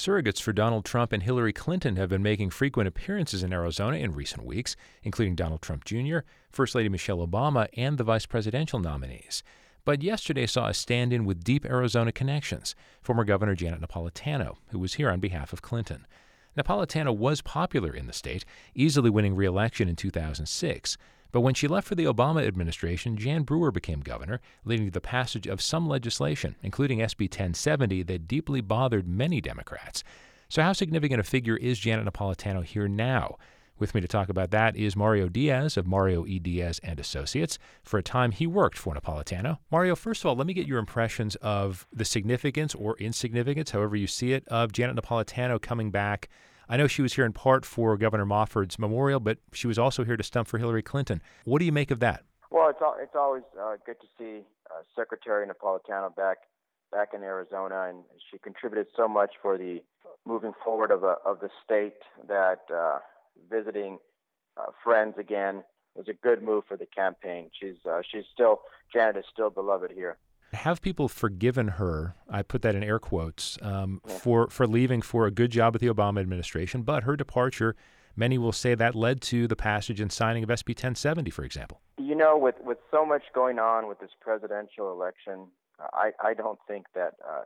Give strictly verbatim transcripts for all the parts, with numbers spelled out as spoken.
Surrogates for Donald Trump and Hillary Clinton have been making frequent appearances in Arizona in recent weeks, including Donald Trump Junior, First Lady Michelle Obama, and the vice presidential nominees. But yesterday saw a stand-in with deep Arizona connections, former Governor Janet Napolitano, who was here on behalf of Clinton. Napolitano was popular in the state, easily winning re-election in two thousand six. But when she left for the Obama administration, Jan Brewer became governor, leading to the passage of some legislation, including S B ten seventy, that deeply bothered many Democrats. So how significant a figure is Janet Napolitano here now? With me to talk about that is Mario Diaz of Mario E. Diaz and Associates. For a time, he worked for Napolitano. Mario, first of all, let me get your impressions of the significance or insignificance, however you see it, of Janet Napolitano coming back. I know she was here in part for Governor Mofford's memorial, but she was also here to stump for Hillary Clinton. What do you make of that? Well, it's al- it's always uh, good to see uh, Secretary Napolitano back back in Arizona, and she contributed so much for the moving forward of a, of the state that uh, visiting uh, friends again was a good move for the campaign. She's uh, she's still Janet is still beloved here. Have people forgiven her, I put that in air quotes, um, yeah. for, for leaving for a good job with the Obama administration, but her departure, many will say that led to the passage and signing of S B ten seventy, for example. You know, with, with so much going on with this presidential election, I, I don't think that uh,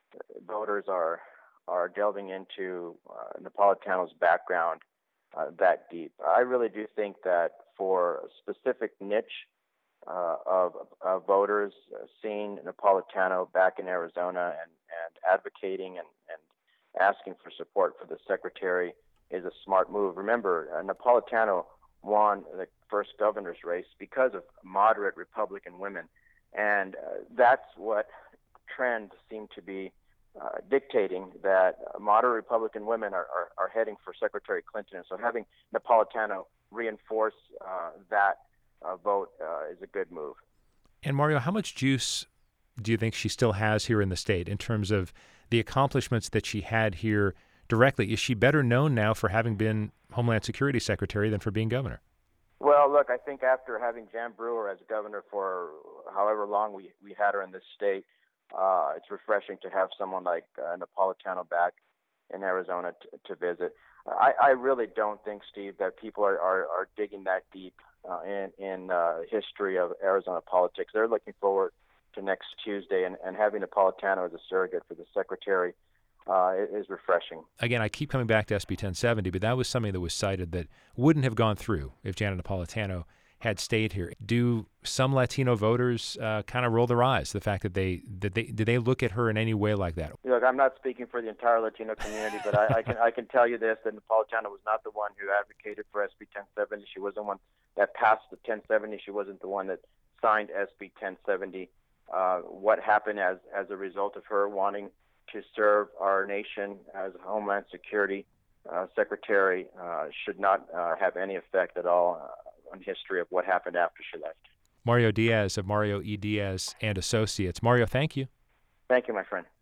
voters are are delving into uh, Napolitano's background uh, that deep. I really do think that for a specific niche Uh, of, of voters uh, seeing Napolitano back in Arizona and, and advocating and, and asking for support for the secretary is a smart move. Remember, uh, Napolitano won the first governor's race because of moderate Republican women, and uh, that's what trends seem to be uh, dictating, that uh, moderate Republican women are, are, are heading for Secretary Clinton. And so having Napolitano reinforce uh, that Uh, vote uh, is a good move. And Mario, how much juice do you think she still has here in the state in terms of the accomplishments that she had here directly? Is she better known now for having been Homeland Security Secretary than for being governor? Well, look, I think after having Jan Brewer as governor for however long we, we had her in this state, uh, it's refreshing to have someone like uh, Napolitano back in Arizona t- to visit. I, I really don't think, Steve, that people are, are, are digging that deep uh, in, in uh, history of Arizona politics. They're looking forward to next Tuesday, and, and having Napolitano as a surrogate for the secretary uh, is refreshing. Again, I keep coming back to S B ten seventy, but that was something that was cited that wouldn't have gone through if Janet Napolitano had stayed here. Do some Latino voters uh, kind of roll their eyes, the fact that they, that they, do they look at her in any way like that? Look, I'm not speaking for the entire Latino community, but I, I can I can tell you this, that Napolitano was not the one who advocated for S B ten seventy. She wasn't the one that passed the ten seventy. She wasn't the one that signed S B ten seventy. Uh, what happened as, as a result of her wanting to serve our nation as Homeland Security uh, Secretary uh, should not uh, have any effect at all uh, on history of what happened after she left. Mario Diaz of Mario E. Diaz and Associates. Mario, thank you. Thank you, my friend.